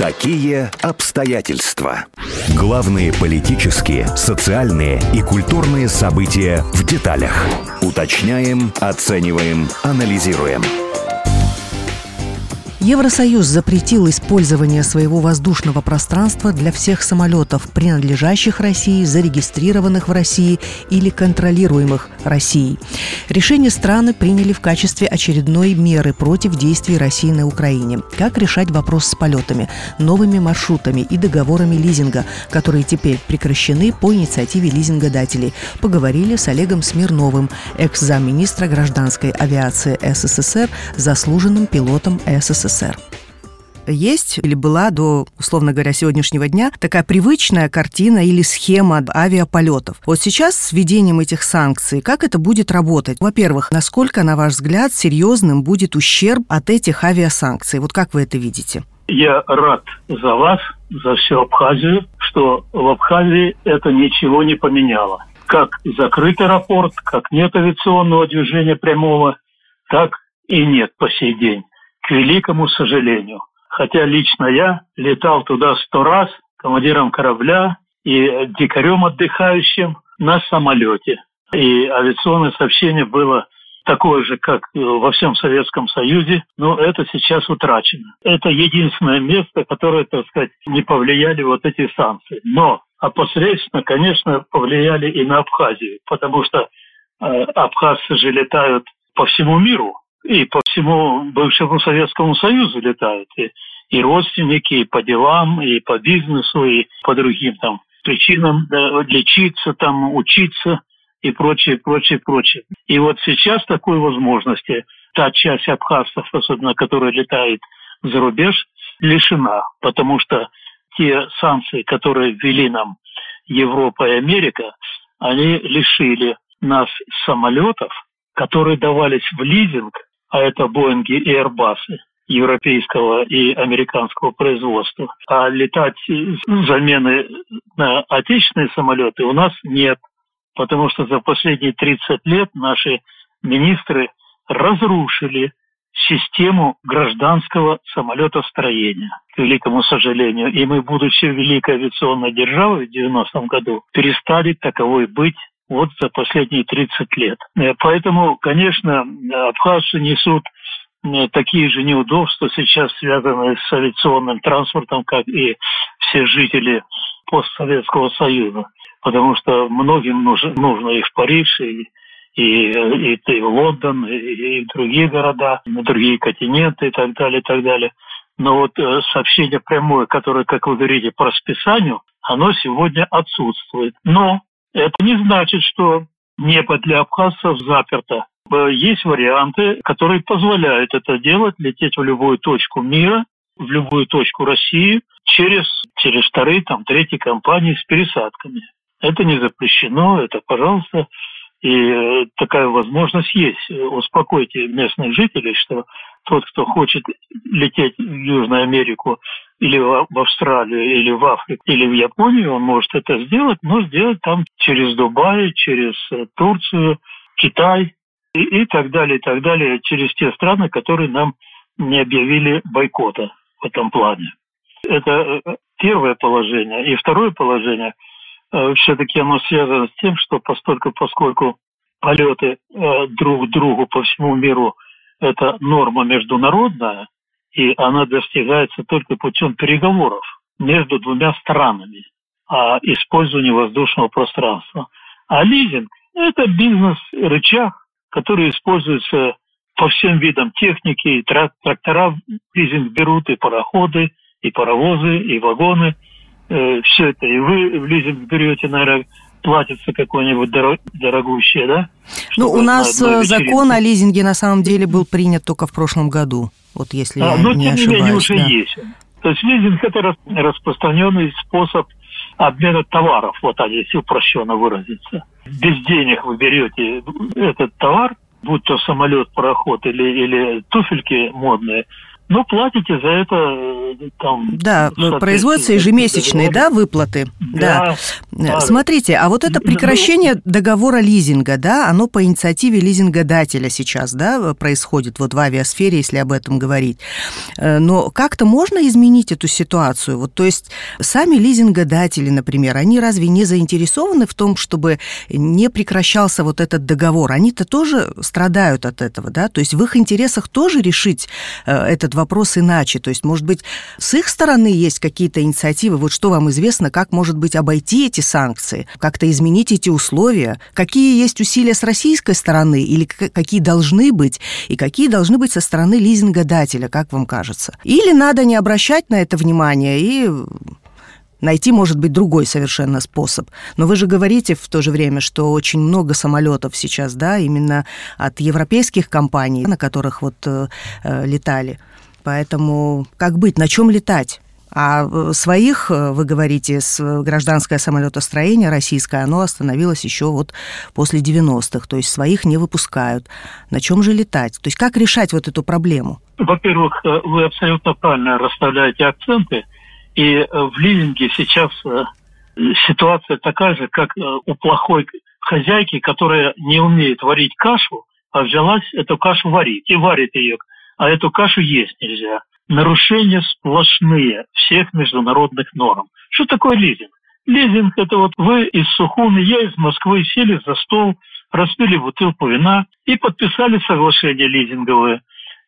Какие обстоятельства? Главные политические, социальные и культурные события в деталях. Уточняем, оцениваем, анализируем. Евросоюз запретил использование своего воздушного пространства для всех самолетов, принадлежащих России, зарегистрированных в России или контролируемых Россией. Решение страны приняли в качестве очередной меры против действий России на Украине. Как решать вопрос с полетами, новыми маршрутами и договорами лизинга, которые теперь прекращены по инициативе лизингодателей, поговорили с Олегом Смирновым, экс-замминистра гражданской авиации СССР, заслуженным пилотом СССР. Есть или была до, условно говоря, сегодняшнего дня такая привычная картина или схема авиаполетов. Вот сейчас с введением этих санкций, как это будет работать? Во-первых, насколько, на ваш взгляд, серьезным будет ущерб от этих авиасанкций? Вот как вы это видите? Я рад за вас, за всю Абхазию, что в Абхазии это ничего не поменяло. Как закрыт аэропорт, как нет авиационного движения прямого, так и нет по сей день. К великому сожалению. Хотя лично я летал туда 100 раз командиром корабля и дикарем отдыхающим на самолете. И авиационное сообщение было такое же, как во всем Советском Союзе, но это сейчас утрачено. Это единственное место, которое, так сказать, не повлияли вот эти санкции. Но опосредственно, конечно, повлияли и на Абхазию, потому что абхазцы же летают по всему миру. И по всему бывшему Советскому Союзу летают. И родственники, и по делам, и по бизнесу, и по другим там причинам, да, лечиться, там, учиться и прочее, прочее, прочее. И вот сейчас такой возможности та часть абхазцев, особенно которая летает за рубеж, лишена. Потому что те санкции, которые ввели нам Европа и Америка, они лишили нас самолетов, которые давались в лизинг, а это Боинги и Airbus'ы европейского и американского производства. А летать замены на отечественные самолеты у нас нет, потому что за последние 30 лет наши министры разрушили систему гражданского самолетостроения, к великому сожалению. И мы, будучи великой авиационной державой в 90-м году, перестали таковой быть вот за последние 30 лет. Поэтому, конечно, абхазцы несут такие же неудобства сейчас, связанные с авиационным транспортом, как и все жители постсоветского Союза. Потому что многим нужно и в Париж, и в Лондон, и в другие города, на другие континенты и так далее, и так далее. Но вот сообщение прямое, которое, как вы говорите, по расписанию, оно сегодня отсутствует. Но это не значит, что небо для абхазцев заперто. Есть варианты, которые позволяют это делать, лететь в любую точку мира, в любую точку России через вторые, третьи компании с пересадками. Это не запрещено, это пожалуйста. И такая возможность есть. Успокойте местных жителей, что тот, кто хочет лететь в Южную Америку или в Австралию, или в Африку, или в Японию, он может это сделать, но сделать там через Дубай, через Турцию, Китай и так далее, через те страны, которые нам не объявили бойкота в этом плане. Это первое положение. И второе положение, все-таки оно связано с тем, что поскольку полеты друг к другу по всему миру – это норма международная, и она достигается только путем переговоров между двумя странами о использовании воздушного пространства. А лизинг – это бизнес-рычаг, который используется по всем видам техники, и трактора в лизинг берут, и пароходы, и паровозы, и вагоны. Все это и вы в лизинг берете, наверное, платится какое-нибудь дорогущее, да? Ну, у нас закон о лизинге на самом деле был принят только в прошлом году, вот если я не ошибаюсь. Но тем не менее уже есть. То есть лизинг – это распространенный способ обмена товаров, вот если упрощенно выразиться. Без денег вы берете этот товар, будь то самолет, пароход или туфельки модные, Ну, платите за это там... Да, производятся ежемесячные, да, выплаты? Да. Смотрите, а вот это прекращение договора лизинга, да, оно по инициативе лизингодателя сейчас, да, происходит вот в авиасфере, если об этом говорить. Но как-то можно изменить эту ситуацию? Вот, то есть сами лизингодатели, например, они разве не заинтересованы в том, чтобы не прекращался вот этот договор? Они-то тоже страдают от этого, да? То есть в их интересах тоже решить этот вопрос иначе. То есть, может быть, с их стороны есть какие-то инициативы, вот что вам известно, как, может быть, обойти эти санкции, как-то изменить эти условия, какие есть усилия с российской стороны или какие должны быть, и какие должны быть со стороны лизингодателя, как вам кажется? Или надо не обращать на это внимания и найти, может быть, другой совершенно способ. Но вы же говорите в то же время, что очень много самолетов сейчас, да, именно от европейских компаний, на которых вот летали. Поэтому как быть, на чем летать? А своих, вы говорите, с гражданское самолетостроение российское, оно остановилось еще вот после 90-х, то есть своих не выпускают. На чем же летать? То есть как решать вот эту проблему? Во-первых, вы абсолютно правильно расставляете акценты, и в лизинге сейчас ситуация такая же, как у плохой хозяйки, которая не умеет варить кашу, а взялась эту кашу варить, и варит ее, а эту кашу есть нельзя. Нарушения сплошные всех международных норм. Что такое лизинг? Лизинг – это вот вы из Сухуми, я из Москвы сели за стол, распили бутылку вина и подписали соглашение лизинговое.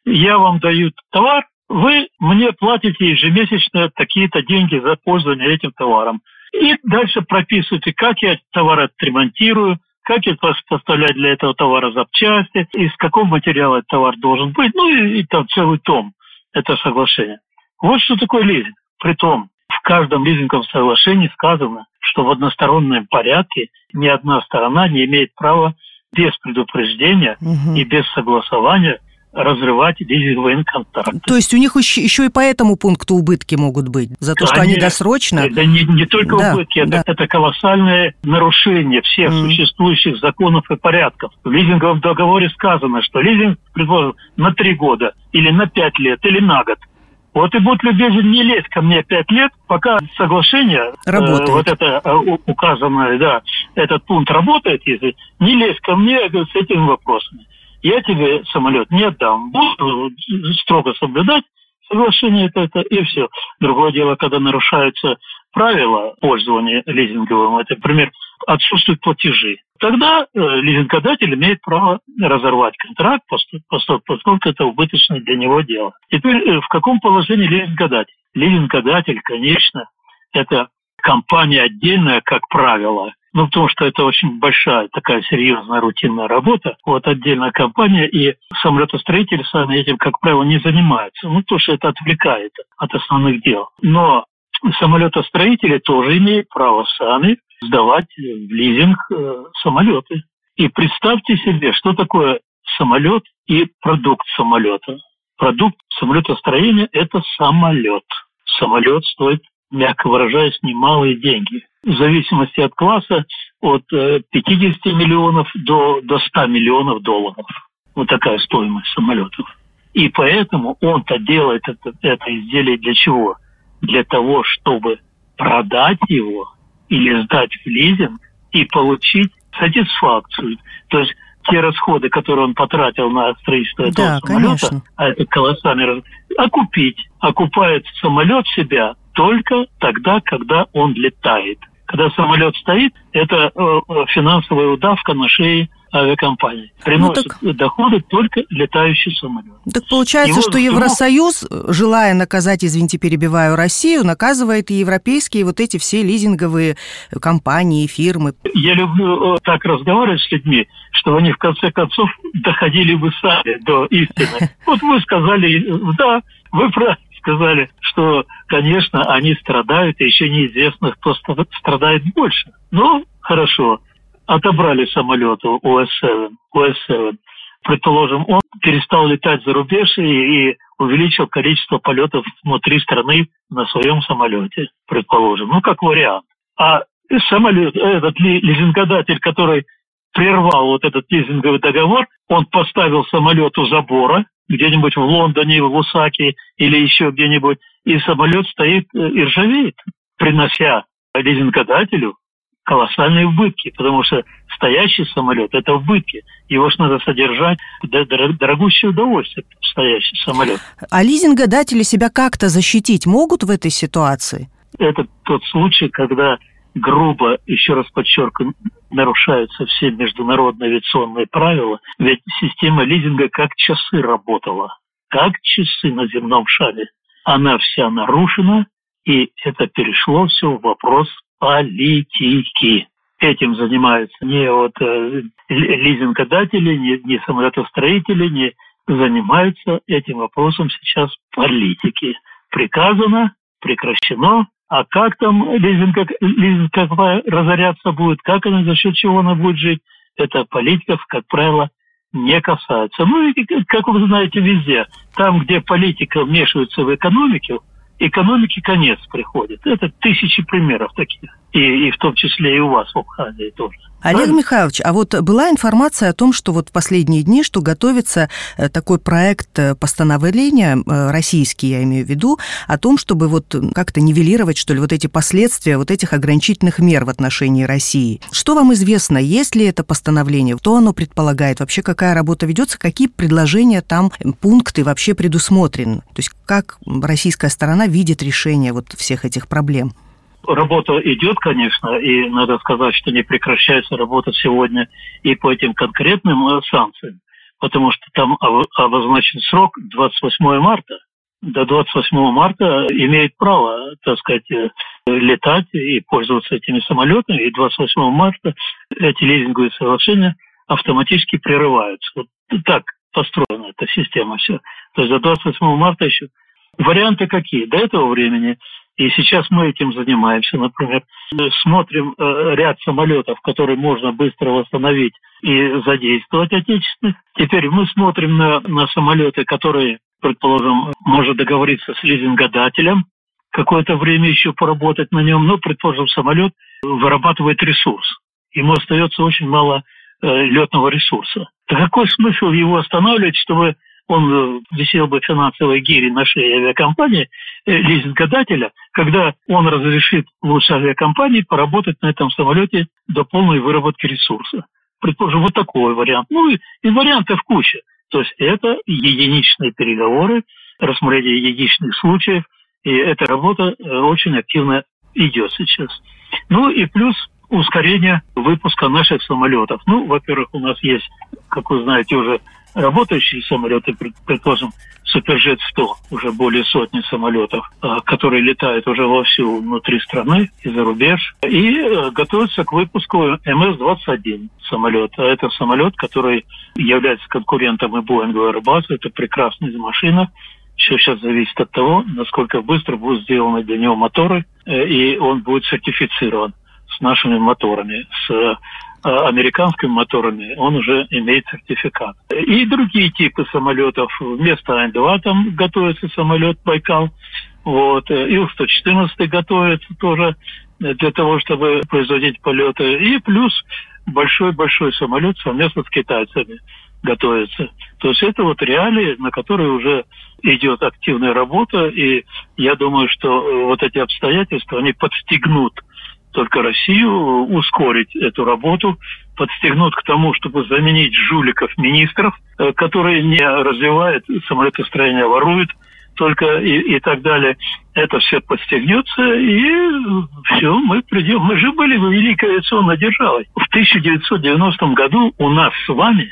Я вам даю товар, вы мне платите ежемесячно такие-то деньги за пользование этим товаром. И дальше прописывайте, как я товар отремонтирую, как я поставлять для этого товара запчасти, из какого материала этот товар должен быть, ну и там целый том. Это соглашение. Вот что такое лизинг. Притом, в каждом лизинговом соглашении сказано, что в одностороннем порядке ни одна сторона не имеет права без предупреждения и без согласования разрывать лизинговые контракты. То есть у них еще и по этому пункту убытки могут быть? За то, что они досрочно... Это не только убытки, это колоссальное нарушение всех существующих законов и порядков. В лизинговом договоре сказано, что лизинг предложен на 3 года, или на 5 лет, или на год. Вот и будь любезен, не лезь ко мне 5 лет, пока соглашение, вот это указанное, да, этот пункт работает, если не лезь ко мне с этими вопросами. Я тебе самолет не отдам. Буду строго соблюдать соглашение это и все. Другое дело, когда нарушаются правила пользования лизинговым, это, например, отсутствуют платежи. Тогда лизингодатель имеет право разорвать контракт, поскольку это убыточное для него дело. Теперь в каком положении лизингодатель? Лизингодатель, конечно, это компания отдельная, как правило. Ну, потому что это очень большая, такая серьезная рутинная работа. Вот отдельная компания, и самолетостроители сами этим, как правило, не занимаются. Ну, потому что это отвлекает от основных дел. Но самолетостроители тоже имеют право сами сдавать в лизинг самолеты. И представьте себе, что такое самолет и продукт самолета. Продукт самолетостроения – это самолет. Самолет стоит, мягко выражаясь, немалые деньги. В зависимости от класса от 50 миллионов до 100 миллионов долларов. Вот такая стоимость самолетов. И поэтому он-то делает это изделие для чего? Для того, чтобы продать его или сдать в лизинг и получить сатисфакцию. То есть те расходы, которые он потратил на строительство этого самолета, конечно. А это колоссальный расход, окупает самолет себя только тогда, когда он летает. Когда самолет стоит, это финансовая удавка на шее авиакомпании. Приносит доходы только летающий самолет. Так получается, что Евросоюз, желая наказать, извините, перебиваю, Россию, наказывает и европейские вот эти все лизинговые компании, фирмы. Я люблю так разговаривать с людьми, чтобы они в конце концов доходили бы сами до истины. Вот вы сказали, да, вы правильно сказали, что, конечно, они страдают, и еще неизвестно, кто страдает больше. Ну, хорошо. Отобрали самолет у УС-7. Предположим, он перестал летать за рубеж и увеличил количество полетов внутри страны на своем самолете, предположим. Ну, как вариант. А самолет, этот лизингодатель, который прервал вот этот лизинговый договор, он поставил самолет у забора, где-нибудь в Лондоне, в Осаке или еще где-нибудь, и самолет стоит и ржавеет, принося лизингодателю колоссальные убытки, потому что стоящий самолет – это убытки. Его ж надо содержать, дорогущее удовольствие, стоящий самолет. А лизингодатели себя как-то защитить могут в этой ситуации? Это тот случай, когда грубо, еще раз подчеркиваю, нарушаются все международные авиационные правила, ведь система лизинга как часы работала, как часы на земном шаре. Она вся нарушена, и это перешло все в вопрос политики. Этим занимаются не лизингодатели, не самолетостроители, не занимаются этим вопросом сейчас политики. Приказано, прекращено. А как там лизинг разоряться будет, как она, за счет чего она будет жить, это политиков, как правило, не касается. Ну и, как вы знаете, везде. Там, где политика вмешивается в экономике, экономике конец приходит. Это тысячи примеров таких. И в том числе и у вас в Абхазии тоже. Олег Михайлович, а вот была информация о том, что вот в последние дни, что готовится такой проект постановления, российский, я имею в виду, о том, чтобы вот как-то нивелировать, что ли, вот эти последствия вот этих ограничительных мер в отношении России. Что вам известно, есть ли это постановление, что оно предполагает, вообще какая работа ведется, какие предложения там, пункты вообще предусмотрены? То есть как российская сторона видит решение вот всех этих проблем? Работа идет, конечно, и надо сказать, что не прекращается работа сегодня и по этим конкретным санкциям, потому что там обозначен срок 28 марта. До 28 марта имеет право, так сказать, летать и пользоваться этими самолетами, и 28 марта эти лизинговые соглашения автоматически прерываются. Вот так построена эта система все. То есть до 28 марта еще. Варианты какие? До этого времени. И сейчас мы этим занимаемся, например, смотрим ряд самолетов, которые можно быстро восстановить и задействовать отечественных. Теперь мы смотрим на самолеты, которые, предположим, можно договориться с лизингодателем, какое-то время еще поработать на нем, но, предположим, самолет вырабатывает ресурс. Ему остается очень мало летного ресурса. Так какой смысл его останавливать, чтобы он висел бы финансовой гири на шее авиакомпании, лизингодателя, когда он разрешит лучше авиакомпании поработать на этом самолете до полной выработки ресурса. Предположим, вот такой вариант. Ну и вариантов куча. То есть это единичные переговоры, рассмотрение единичных случаев, и эта работа очень активно идет сейчас. Ну и плюс ускорение выпуска наших самолетов. Ну, во-первых, у нас есть, как вы знаете, уже работающие самолеты, предположим, Суперджет-100, уже более сотни самолетов, которые летают уже вовсю внутри страны и за рубеж, и готовятся к выпуску МС-21 самолет. А это самолет, который является конкурентом и Боингу, и Airbus. Это прекрасная машина. Все сейчас зависит от того, насколько быстро будут сделаны для него моторы, и он будет сертифицирован с нашими моторами, с американскими моторами, он уже имеет сертификат. И другие типы самолетов. Вместо Ан-2 там готовится самолет Байкал. Вот. Ил-114 готовится тоже для того, чтобы производить полеты. И плюс большой-большой самолет совместно с китайцами готовится. То есть это вот реалии, на которые уже идет активная работа. И я думаю, что вот эти обстоятельства, они подстегнут только Россию ускорить эту работу, подстегнут к тому, чтобы заменить жуликов-министров, которые не развивают самолетостроение, воруют только и так далее. Это все подстегнется, и все, мы придем. Мы же были великой авиационной державой. В 1990 году у нас с вами,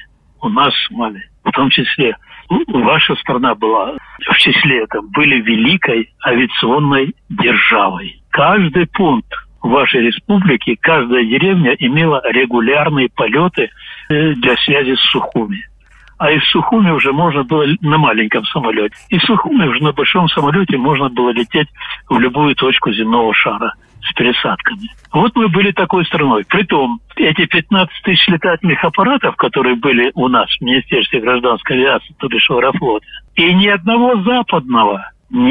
в том числе, ваша страна была в числе этого, были великой авиационной державой. Каждый пункт в вашей республике, каждая деревня имела регулярные полеты для связи с Сухуми. А из Сухуми уже можно было на маленьком самолете. Из Сухуми уже на большом самолете можно было лететь в любую точку земного шара с пересадками. Вот мы были такой страной. Притом, эти 15 тысяч летательных аппаратов, которые были у нас в Министерстве гражданской авиации, то бишь в Аэрофлоте, и ни одного западного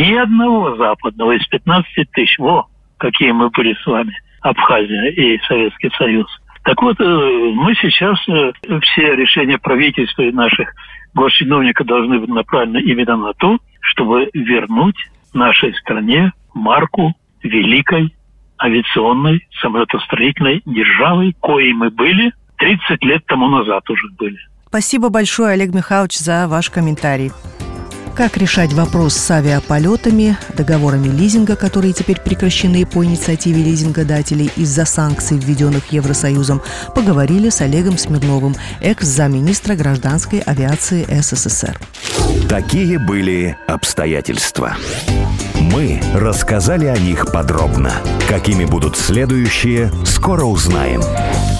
из 15 тысяч, какие мы были с вами, Абхазия и Советский Союз. Так вот, мы сейчас все решения правительства и наших госчиновники должны быть направлены именно на то, чтобы вернуть нашей стране марку великой авиационной самолетостроительной державы, коей мы были 30 лет тому назад уже были. Спасибо большое, Олег Михайлович, за ваш комментарий. Как решать вопрос с авиаполетами, договорами лизинга, которые теперь прекращены по инициативе лизингодателей из-за санкций, введенных Евросоюзом, поговорили с Олегом Смирновым, экс-замминистра гражданской авиации СССР. Такие были обстоятельства. Мы рассказали о них подробно. Какими будут следующие, скоро узнаем.